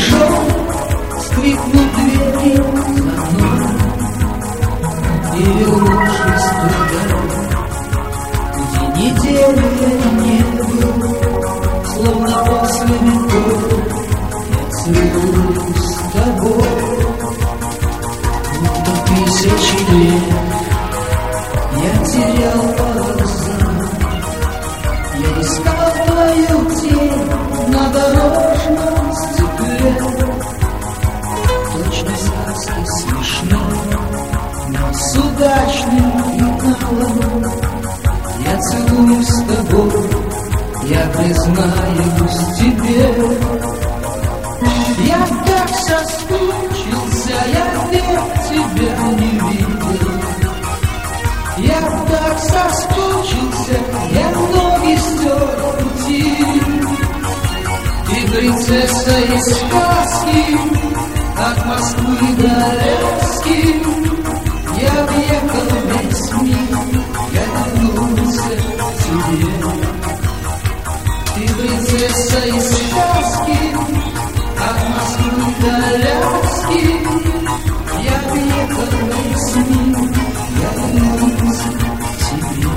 пришел, скрипнут двери за мной, и вернувшись туда, где неделю я не был, словно после метро, я целуюсь с тобой. Будто тысячи лет я терял глаза, я искал твою тень на дорожном стекле. Точно сказки смешной, но с удачным финалом. Я целуюсь с тобой, я признаюсь тебе. Я так соскучился, я век тебя не видел. Я так соскучился, я ноги стер пути. Ты принцесса из сказки, от Москвы до Аляски. Я въехал весь мир, я вернулся к тебе. Ты принцесса из сказки, от Москвы до Аляски. Я въехал весь мир, я вернулся к тебе.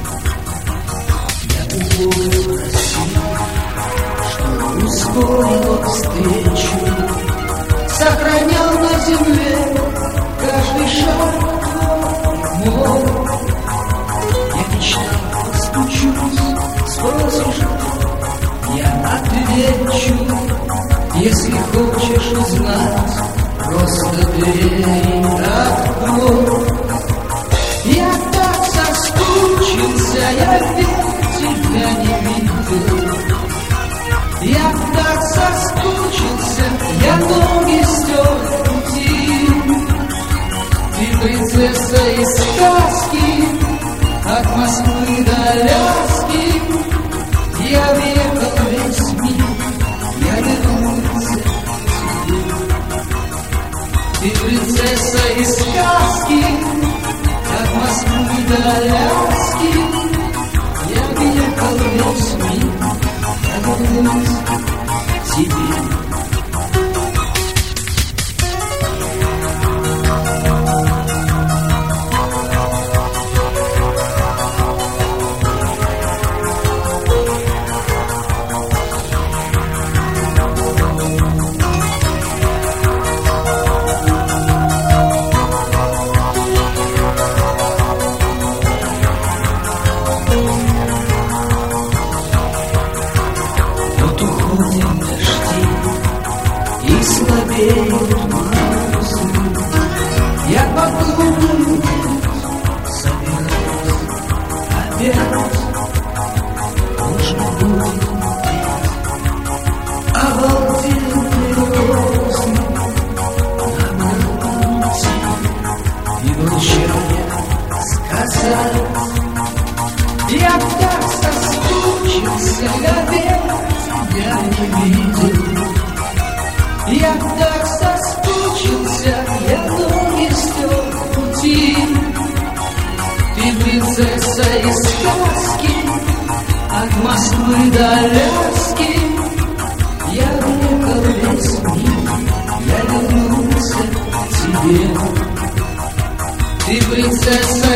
Я уволил Россию, что ускорило встречу, сохранял на земле каждый шаг мой. Я мечтал, постучусь, спросишь, я отвечу. Если хочешь узнать, просто двери открой. Я так соскучился, я век тебя не видел. Я так соскучился, я ноги стер пути. Ты принцесса из сказки, от Москвы до Аляски. Я въехал весь мир, я вернулся к тебе. Ты принцесса из сказки, от Москвы до Аляски. Я въехал весь мир, я вернулся к тебе. Слабеют морозы, я подумаю, собираюсь опять. Нужно будет петь обалденные розы на моем пути. И вручая сказать, я так соскучился, я век тебя не видел. Я так соскучился, я ноги стер пути. Ты принцесса из сказки, от Москвы до Аляски. Я въехал весь мир, я вернулся к тебе. Ты принцесса